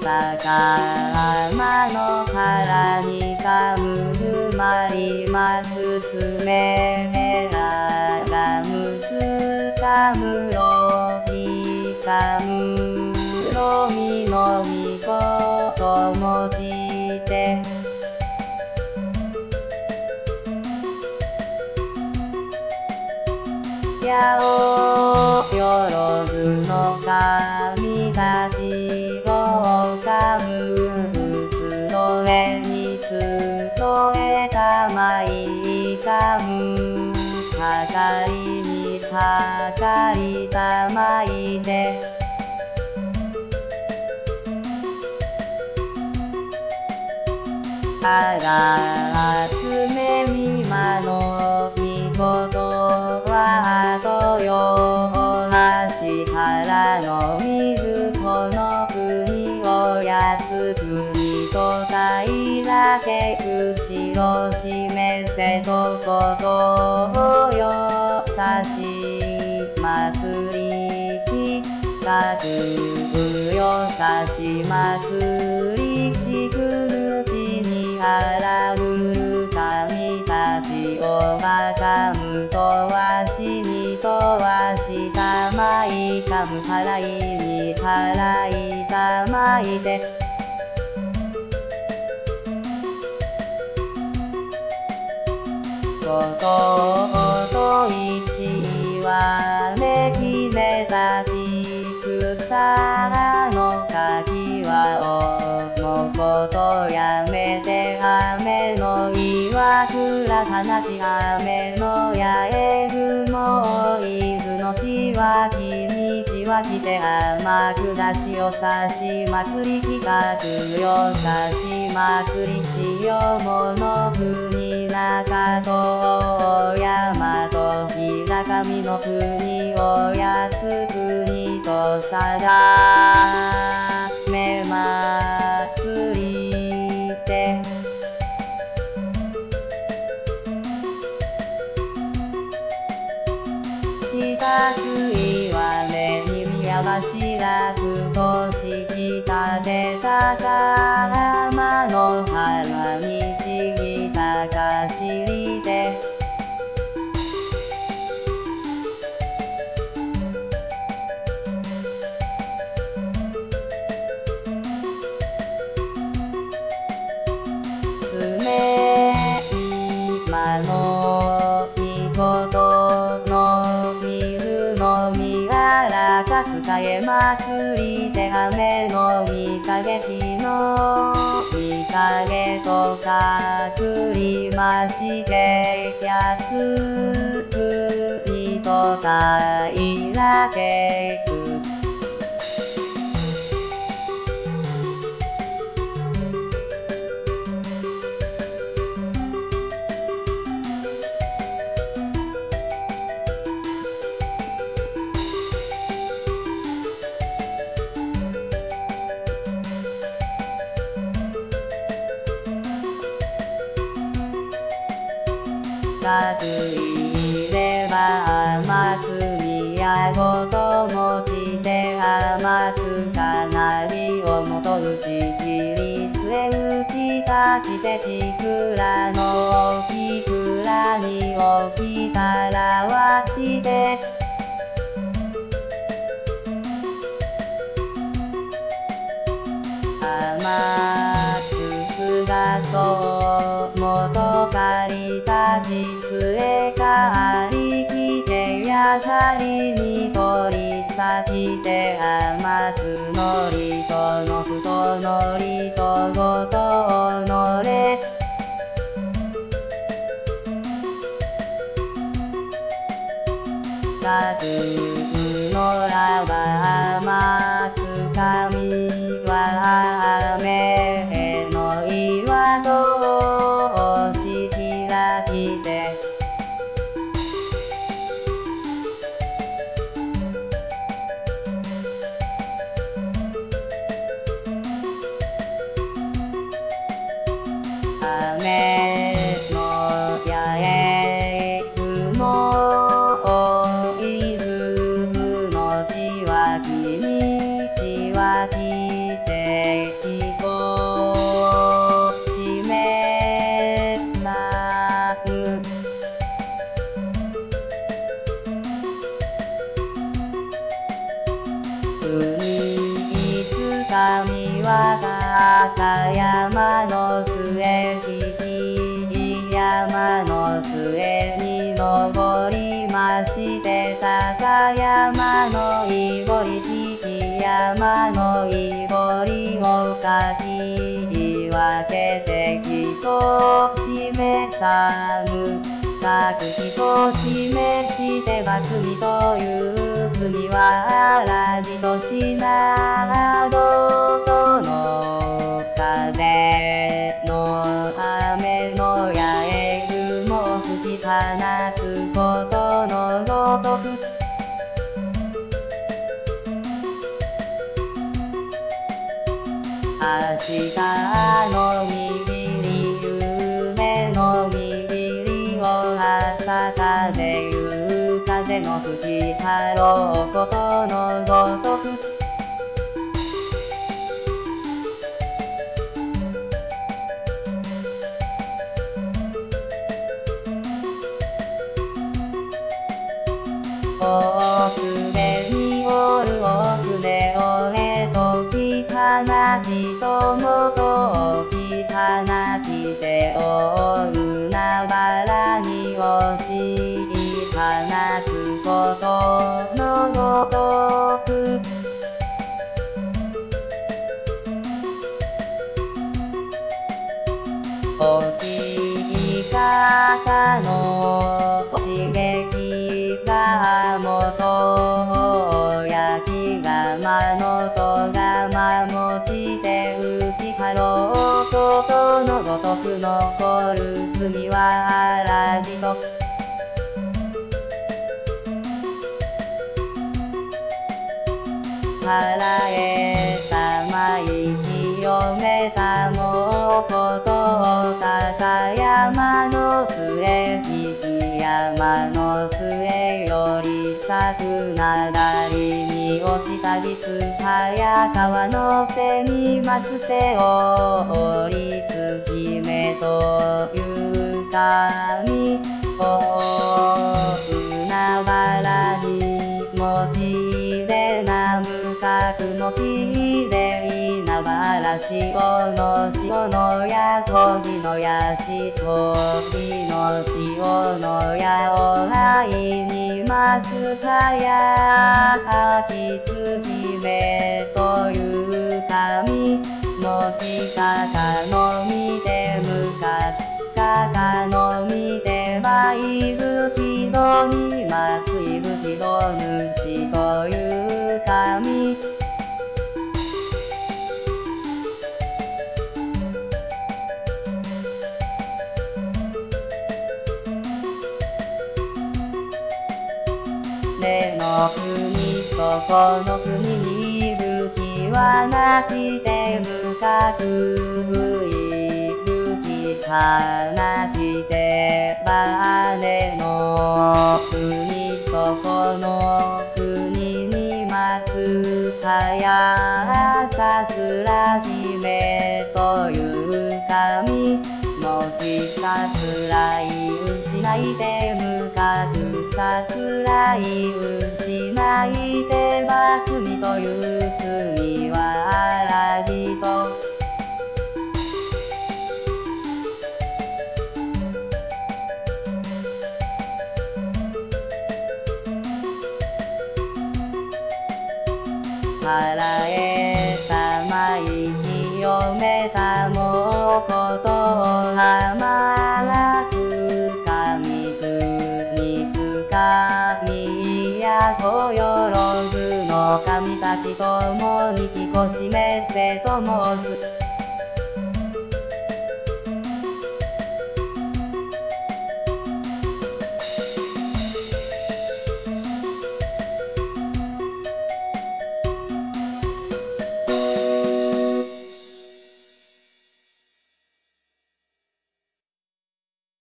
坂浜の腹にかむずまりますつめへらがむつかむろみかむろみのみこともちてやおよろずの神たちをかむつどえにつどえたまいかむはかりにはかりたまいてあがつめみまのみことはとよはしからのみずこの国をやす国とたいらけくしをしめせとことをよさしまつりきかくよさしまつりしくぬちにあらぶる神たちをまかむとわしにとわしたまいかむ払いに払いたまいてことといちはねきねたちくさのかきわおもことやめて雨の岩倉かなち雨のやえぐもいずのちわきにちわきて天下しをさし祭りきかくよさし祭りしよもの国中と山と平上の国をやす国とさだめまつりてしたついわれにみやばしらくとしきたてたか浜の腹にちぎたかしりてつめいまのみことのみずのみあらかつかえまつりて雨のみかげ日のみかげとかくりましてやすくにとたいらけくかくいればまつみやごともちてあまつかなりをもとうちきりすえうちたきてちくらのきくらにおきたらわしてあますすがそうもとかりたちすえかありきてやかりにとりさきてあまつのりとのふとのりとごとのれかくのらはまつかみは雨の岩としひらきて雨のやえくもいずのちわは高山の末、低い山の末に登りまして、高山のいぼり、低い山のいぼりをかき分けて人を示さぬ。かく人を示しては罪という罪は嵐としなどとの風の雨の八重雲吹き放つことのごとく。明日の右に夢の右に朝風夕風の吹き払うことのごとく。お船におるお船を解き放ち友と解き放ちてお海原に押し放つことのごとく。落ち方の刺激が元焼き釜の戸釜持ちて打ち払うことのごとく。残る罪は嵐と払えたまい清めたもうことを高山の末、低い山の末より咲くなだりに落ちたりつ早川の背にますせを折りつ姫という神を海原に持ち入れなむかく持ち入れ稲原潮の潮のやとぎのやしとぎの潮のやを愛にますかやきつ姫という神持ちかかのみてむかかかのみてはいぶきどにますいぶきど主という神。根の国そこの国にいぶきはなちて深くいぶき放ちてば根の国そこの国にますかやさすら姫という神持ちさすらい失いてむかくさすらい失いてば罪という罪は嵐と払えたまい清めたもうことを浜つかみ国つかみやとよろずの神たちともにきこしめせと申す。